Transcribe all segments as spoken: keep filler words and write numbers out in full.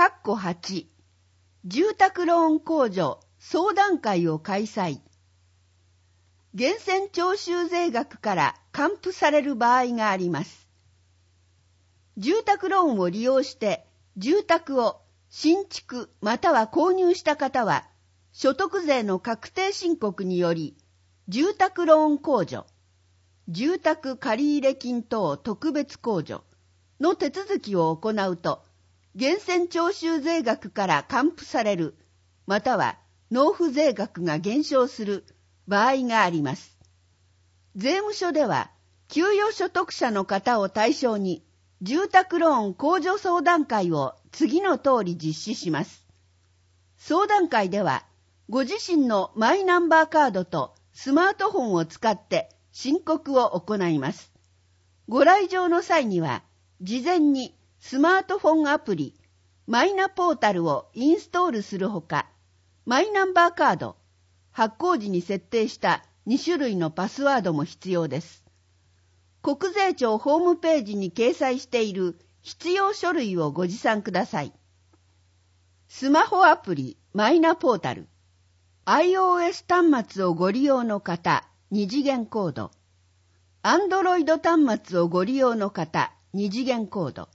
括弧はち、住宅ローン控除相談会を開催。源泉徴収税額から還付される場合があります。住宅ローンを利用して住宅を新築または購入した方は、所得税の確定申告により、住宅ローン控除、住宅借入金等特別控除の手続きを行うと、源泉徴収税額から還付される、または納付税額が減少する場合があります。税務署では、給与所得者の方を対象に、住宅ローン控除相談会を次の通り実施します。相談会では、ご自身のマイナンバーカードとスマートフォンを使って申告を行います。ご来場の際には、事前にスマートフォンアプリ、マイナポータルをインストールするほか、マイナンバーカード、発行時に設定したに種類のパスワードも必要です。国税庁ホームページに掲載している必要書類をご持参ください。スマホアプリマイナポータル、iOS 端末をご利用の方、二次元コード、Android 端末をご利用の方、二次元コード。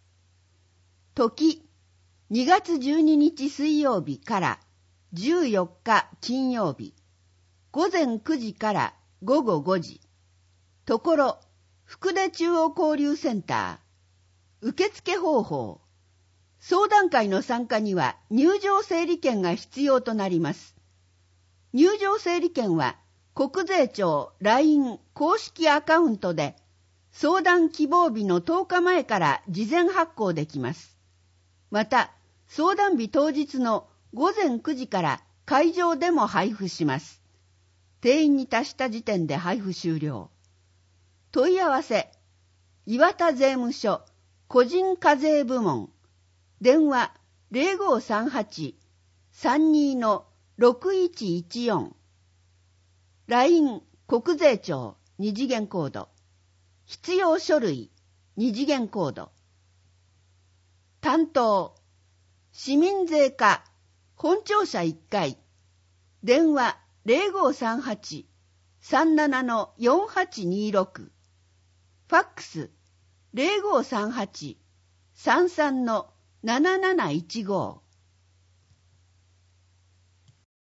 時、にがつじゅうににち水曜日からじゅうよっか金曜日、午前くじから午後ごじ。ところ、福出中央交流センター。受付方法。相談会の参加には入場整理券が必要となります。入場整理券は国税庁 ライン 公式アカウントで相談希望日のとおかまえから事前発行できます。また、相談日当日のごぜんくじから会場でも配布します。定員に達した時点で配布終了。問い合わせ、岩田税務署個人課税部門、電話 ゼロごさんはち さんに ろくいちいちよん、ライン 国税庁二次元コード、必要書類二次元コード。担当、市民税課本庁舎いっかい、電話 ゼロごさんはち さんなな よんはちにろく、ファックス ゼロごさんはち さんさん なななないちご。